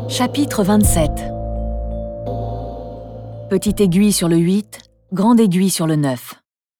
Chapitre 27. Petite aiguille sur le 8, grande aiguille sur le 9.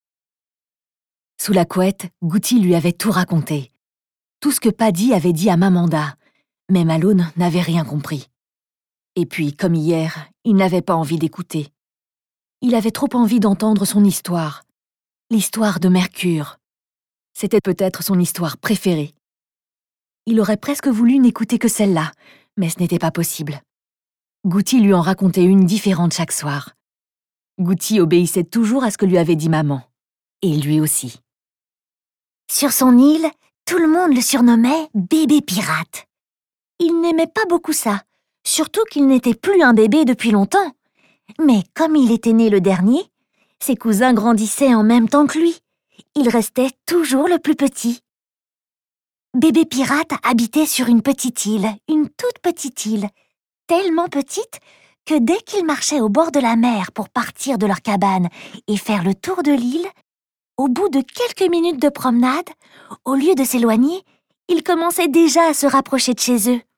Sous la couette, Goutti lui avait tout raconté. Tout ce que Paddy avait dit à Mamanda, mais Malone n'avait rien compris. Et puis, comme hier, il n'avait pas envie d'écouter. Il avait trop envie d'entendre son histoire. L'histoire de Mercure. C'était peut-être son histoire préférée. Il aurait presque voulu n'écouter que celle-là, mais ce n'était pas possible. Goutti lui en racontait une différente chaque soir. Goutti obéissait toujours à ce que lui avait dit maman. Et lui aussi. Sur son île, tout le monde le surnommait « bébé pirate ». Il n'aimait pas beaucoup ça, surtout qu'il n'était plus un bébé depuis longtemps. Mais comme il était né le dernier, ses cousins grandissaient en même temps que lui. Il restait toujours le plus petit. Bébé pirate habitait sur une petite île, une toute petite île, tellement petite que dès qu'ils marchaient au bord de la mer pour partir de leur cabane et faire le tour de l'île, au bout de quelques minutes de promenade, au lieu de s'éloigner, ils commençaient déjà à se rapprocher de chez eux.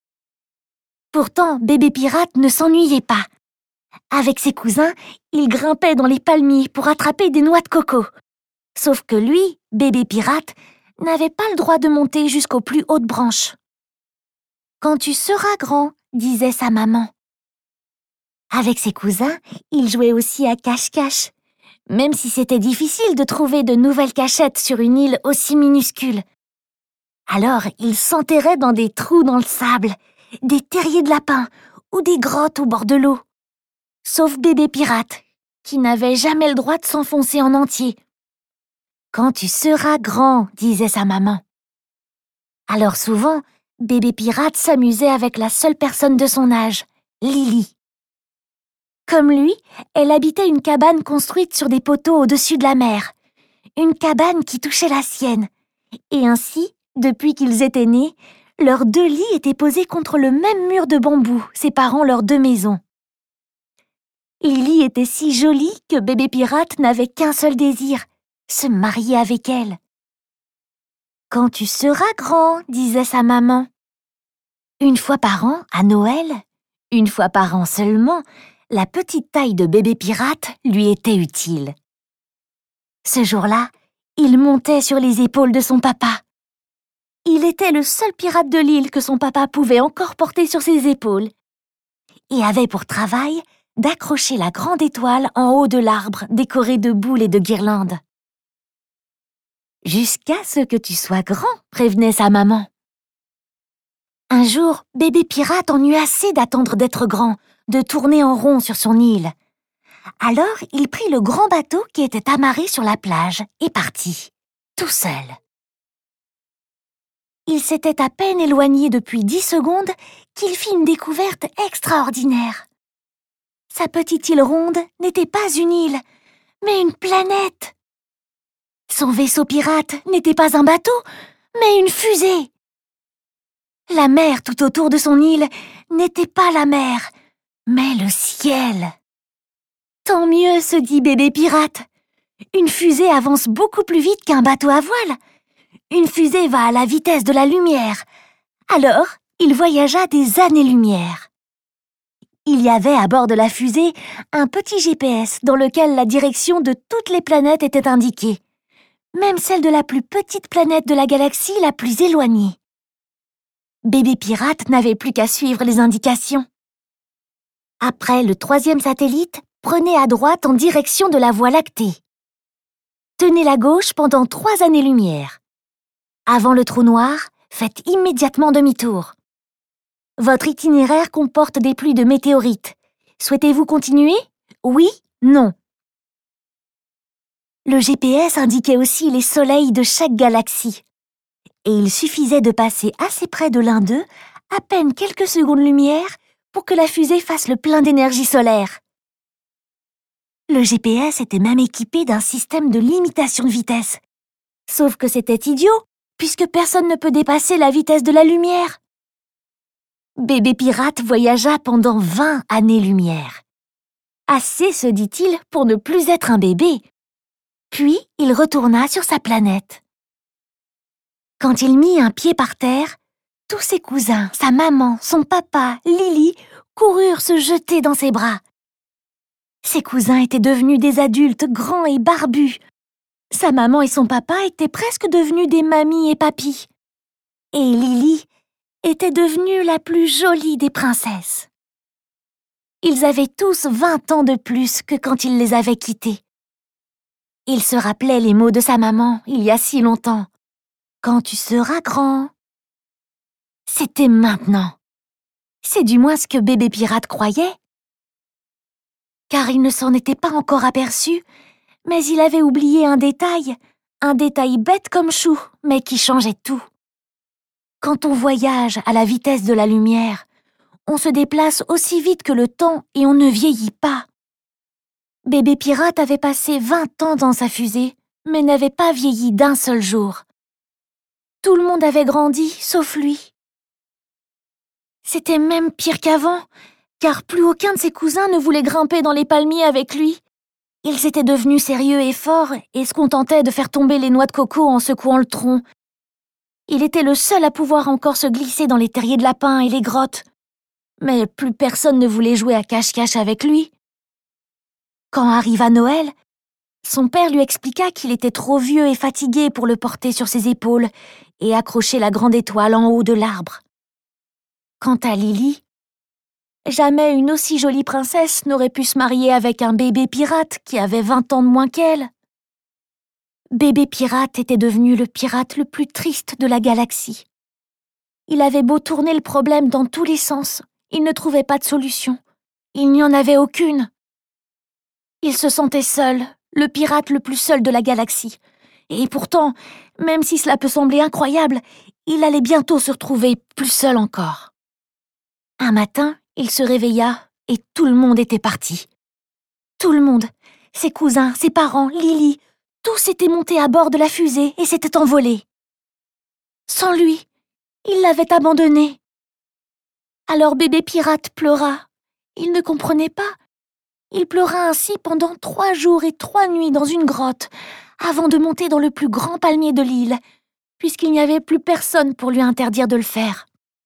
Pourtant, bébé pirate ne s'ennuyait pas. Avec ses cousins, il grimpait dans les palmiers pour attraper des noix de coco. Sauf que lui, bébé pirate, n'avait pas le droit de monter jusqu'aux plus hautes branches. « Quand tu seras grand », disait sa maman. Avec ses cousins, il jouait aussi à cache-cache, même si c'était difficile de trouver de nouvelles cachettes sur une île aussi minuscule. Alors, il s'enterrait dans des trous dans le sable, des terriers de lapins ou des grottes au bord de l'eau. Sauf bébé pirate, qui n'avait jamais le droit de s'enfoncer en entier. « Quand tu seras grand », disait sa maman. Alors souvent, bébé pirate s'amusait avec la seule personne de son âge, Lily. Comme lui, elle habitait une cabane construite sur des poteaux au-dessus de la mer. Une cabane qui touchait la sienne. Et ainsi, depuis qu'ils étaient nés, leurs deux lits étaient posés contre le même mur de bambou séparant leurs deux maisons. Lily était si jolie que bébé pirate n'avait qu'un seul désir, se marier avec elle. « Quand tu seras grand », disait sa maman. Une fois par an, à Noël, une fois par an seulement, la petite taille de bébé pirate lui était utile. Ce jour-là, il montait sur les épaules de son papa. Il était le seul pirate de l'île que son papa pouvait encore porter sur ses épaules et avait pour travail d'accrocher la grande étoile en haut de l'arbre décoré de boules et de guirlandes. « Jusqu'à ce que tu sois grand », prévenait sa maman. Un jour, bébé pirate en eut assez d'attendre d'être grand, de tourner en rond sur son île. Alors, il prit le grand bateau qui était amarré sur la plage et partit, tout seul. Il s'était à peine éloigné depuis 10 secondes qu'il fit une découverte extraordinaire. Sa petite île ronde n'était pas une île, mais une planète. Son vaisseau pirate n'était pas un bateau, mais une fusée. La mer tout autour de son île n'était pas la mer, mais le ciel. Tant mieux, se dit bébé pirate. Une fusée avance beaucoup plus vite qu'un bateau à voile. Une fusée va à la vitesse de la lumière. Alors, il voyagea des années-lumière. Il y avait à bord de la fusée un petit GPS dans lequel la direction de toutes les planètes était indiquée, même celle de la plus petite planète de la galaxie la plus éloignée. Bébé pirate n'avait plus qu'à suivre les indications. Après, le 3e satellite, prenez à droite en direction de la Voie lactée. Tenez la gauche pendant 3 années-lumière. Avant le trou noir, faites immédiatement demi-tour. Votre itinéraire comporte des pluies de météorites. Souhaitez-vous continuer? Oui? Non? Le GPS indiquait aussi les soleils de chaque galaxie. Et il suffisait de passer assez près de l'un d'eux, à peine quelques secondes-lumière, pour que la fusée fasse le plein d'énergie solaire. Le GPS était même équipé d'un système de limitation de vitesse. Sauf que c'était idiot, puisque personne ne peut dépasser la vitesse de la lumière. Bébé pirate voyagea pendant 20 années-lumière. Assez, se dit-il, pour ne plus être un bébé. Puis, il retourna sur sa planète. Quand il mit un pied par terre, tous ses cousins, sa maman, son papa, Lily, coururent se jeter dans ses bras. Ses cousins étaient devenus des adultes grands et barbus. Sa maman et son papa étaient presque devenus des mamies et papis. Et Lily était devenue la plus jolie des princesses. Ils avaient tous 20 ans de plus que quand il les avait quittés. Il se rappelait les mots de sa maman il y a si longtemps. « Quand tu seras grand ». C'était maintenant. C'est du moins ce que bébé pirate croyait. Car il ne s'en était pas encore aperçu, mais il avait oublié un détail bête comme chou, mais qui changeait tout. Quand on voyage à la vitesse de la lumière, on se déplace aussi vite que le temps et on ne vieillit pas. Bébé pirate avait passé 20 ans dans sa fusée, mais n'avait pas vieilli d'un seul jour. Tout le monde avait grandi, sauf lui. C'était même pire qu'avant, car plus aucun de ses cousins ne voulait grimper dans les palmiers avec lui. Ils étaient devenus sérieux et forts et se contentaient de faire tomber les noix de coco en secouant le tronc. Il était le seul à pouvoir encore se glisser dans les terriers de lapins et les grottes. Mais plus personne ne voulait jouer à cache-cache avec lui. Quand arriva Noël, son père lui expliqua qu'il était trop vieux et fatigué pour le porter sur ses épaules et accrocher la grande étoile en haut de l'arbre. Quant à Lily, jamais une aussi jolie princesse n'aurait pu se marier avec un bébé pirate qui avait 20 ans de moins qu'elle. Bébé pirate était devenu le pirate le plus triste de la galaxie. Il avait beau tourner le problème dans tous les sens, il ne trouvait pas de solution. Il n'y en avait aucune. Il se sentait seul, le pirate le plus seul de la galaxie. Et pourtant, même si cela peut sembler incroyable, il allait bientôt se retrouver plus seul encore. Un matin, il se réveilla et tout le monde était parti. Tout le monde, ses cousins, ses parents, Lily, tous étaient montés à bord de la fusée et s'étaient envolés. Sans lui, il l'avait abandonné. Alors bébé pirate pleura. Il ne comprenait pas. Il pleura ainsi pendant 3 jours et 3 nuits dans une grotte, avant de monter dans le plus grand palmier de l'île, puisqu'il n'y avait plus personne pour lui interdire de le faire.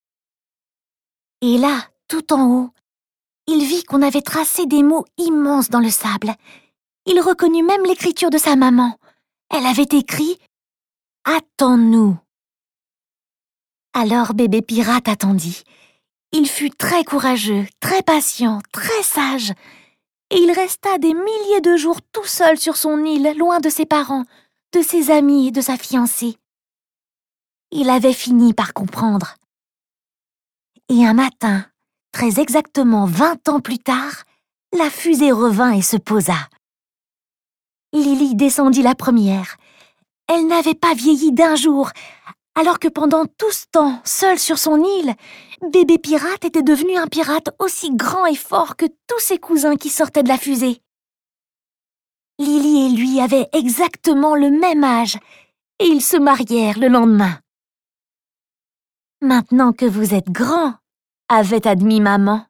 Et là, tout en haut, il vit qu'on avait tracé des mots immenses dans le sable. Il reconnut même l'écriture de sa maman. Elle avait écrit « Attends-nous ». Alors bébé pirate attendit. Il fut très courageux, très patient, très sage. Et il resta des milliers de jours tout seul sur son île, loin de ses parents, de ses amis et de sa fiancée. Il avait fini par comprendre. Et un matin, très exactement 20 ans plus tard, la fusée revint et se posa. Lily descendit la première. Elle n'avait pas vieilli d'un jour, alors que pendant tout ce temps, seul sur son île, bébé pirate était devenu un pirate aussi grand et fort que tous ses cousins qui sortaient de la fusée. Lily et lui avaient exactement le même âge, et ils se marièrent le lendemain. « Maintenant que vous êtes grands », avait admis maman.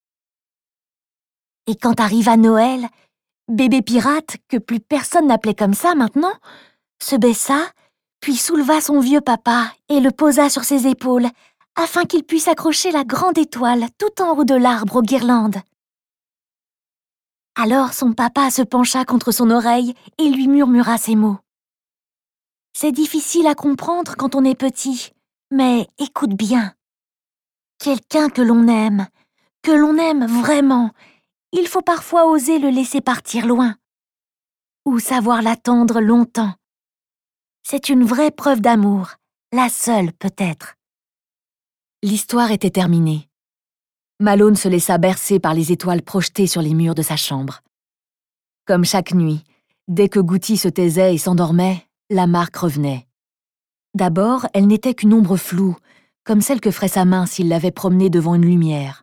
Et quand arriva Noël, bébé pirate, que plus personne n'appelait comme ça maintenant, se baissa, puis souleva son vieux papa et le posa sur ses épaules, afin qu'il puisse accrocher la grande étoile tout en haut de l'arbre aux guirlandes. Alors son papa se pencha contre son oreille et lui murmura ces mots. « C'est difficile à comprendre quand on est petit, mais écoute bien. Quelqu'un que l'on aime vraiment, il faut parfois oser le laisser partir loin, ou savoir l'attendre longtemps. C'est une vraie preuve d'amour, la seule peut-être. » L'histoire était terminée. Malone se laissa bercer par les étoiles projetées sur les murs de sa chambre. Comme chaque nuit, dès que Goody se taisait et s'endormait, la marque revenait. D'abord, elle n'était qu'une ombre floue, comme celle que ferait sa main s'il l'avait promenée devant une lumière.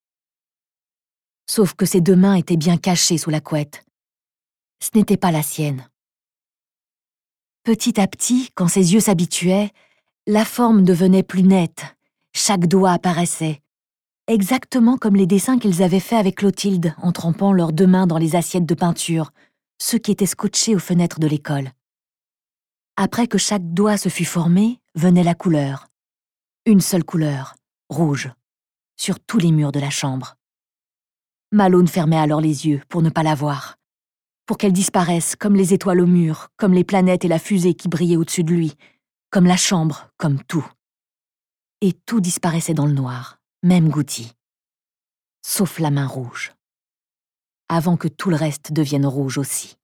Sauf que ses 2 mains étaient bien cachées sous la couette. Ce n'était pas la sienne. Petit à petit, quand ses yeux s'habituaient, la forme devenait plus nette, chaque doigt apparaissait, exactement comme les dessins qu'ils avaient faits avec Clotilde en trempant leurs 2 mains dans les assiettes de peinture, ceux qui étaient scotchés aux fenêtres de l'école. Après que chaque doigt se fut formé, venait la couleur. Une seule couleur, rouge, sur tous les murs de la chambre. Malone fermait alors les yeux pour ne pas la voir, pour qu'elle disparaisse comme les étoiles au mur, comme les planètes et la fusée qui brillaient au-dessus de lui, comme la chambre, comme tout. Et tout disparaissait dans le noir, même Goutti. Sauf la main rouge. Avant que tout le reste devienne rouge aussi.